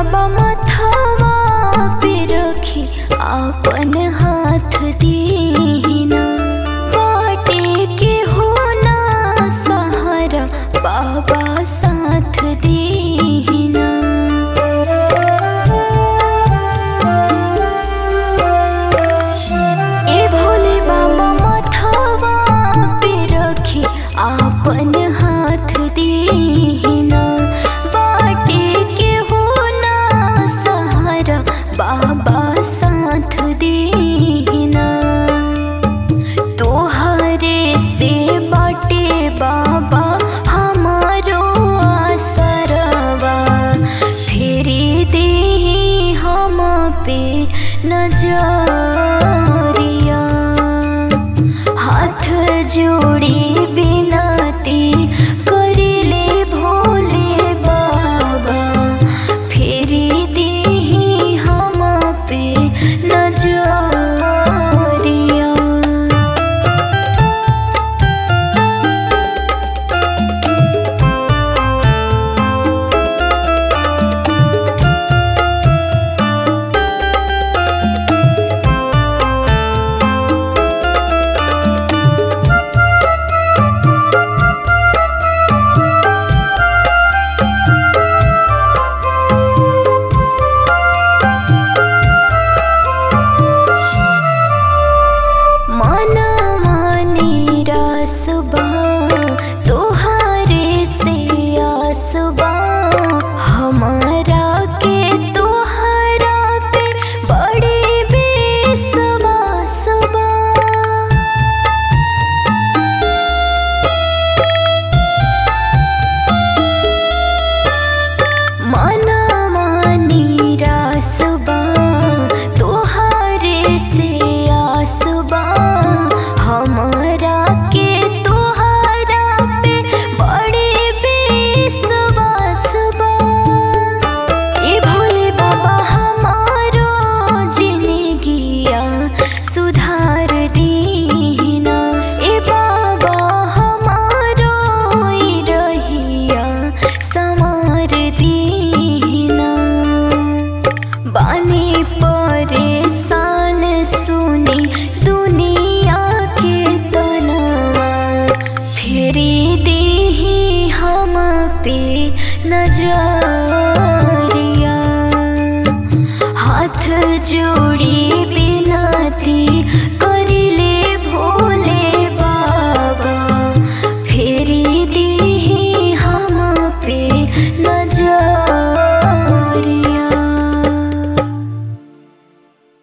बाबा मथवा पे रखी आपन हाथ दीना, बाटे के होना सहारा बाबा साथ दीना। ए भोले बाबा मथवा पे रखी आपन हाथ दीना, बाटे के होना सहारा बाबा साथ दीना। तोहरे से बाटे बाबा हमारो आसरवा, फेरी दे हम पे नजरिया। हाथ जोड़ी बिनती करिले भोले बाबा, फेरी दे हम पे नजरिया। तोहारे से आसबा, हमारा के तोहरा पे बड़े विश्वास बा। मनवा निराश बा, तोहारे से आसबा, हमारा के तोहरा पे बड़े विश्वास बा। ए भोले बाबा हमारो जिंदगिया सुधार दीना, ए बाबा हमारो ई रहिया संवार दीना। बानी परेशान सुनी दुनिया के तनावा, फेरी दे हम पे नजरिया। हाथ जोड़ी